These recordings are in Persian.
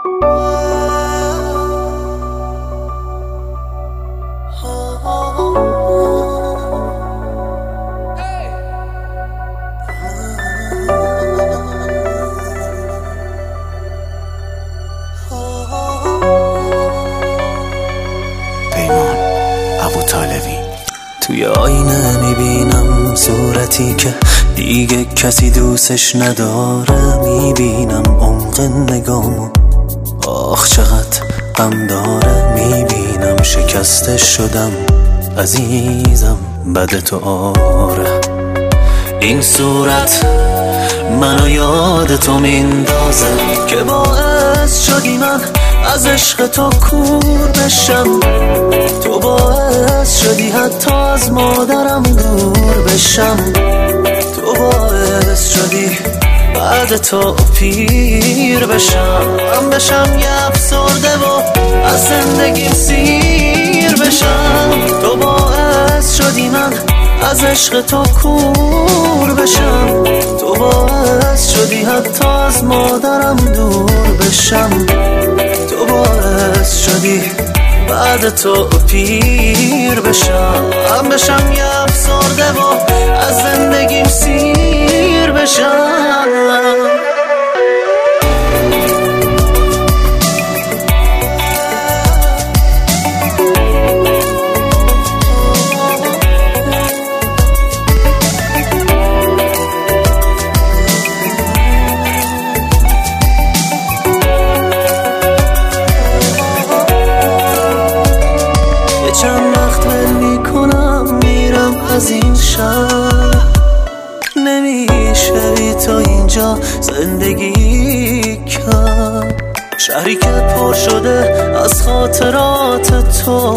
پیمان ابوطالبی. توی آینه میبینم صورتی که دیگه کسی دوستش نداره، میبینم عمق نگامو آخ چقدر غم داره، میبینم شکسته شدم عزیزم بد تو آره. این صورت منو یاد تو میندازه که باعث شدی من از عشق تو کور بشم، تو باعث شدی حتی از مادرم دور بشم، تو باعث شدی بعد تو پیر بشم یه افسرده و از زندگیم سیر بشم، تو باعث شدی من از عشق تو کور بشم، تو باعث شدی حتی از مادرم دور بشم، تو باعث شدی بعد تو پیر بشم یه افسرده و از زندگیم سیر بشم. چند وقت ول میکنم میرم از این شهر، نمیشه بی تا اینجا زندگی کرد، شهری که پر شده از خاطرات تو،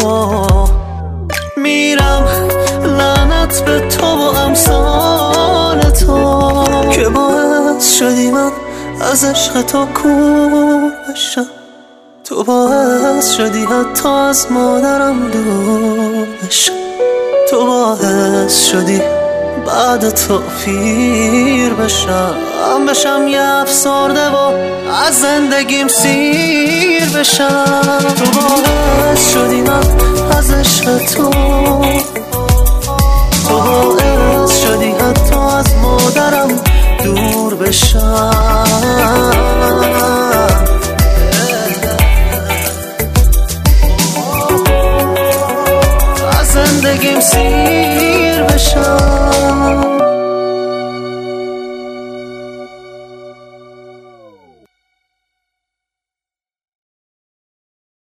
میرم لعنت به تو و امثال تو که باعث شدی من از عشق تو کور بشم، تو باعث شدی حتی از مادرم دور بشم، تو باعث شدی بعد تو پیر بشم یه افسرده و از زندگیم سیر بشم، تو باعث شدی من از عشق تو باعث شدی حتی از مادرم دور بشم، زندگیم سیر بشم.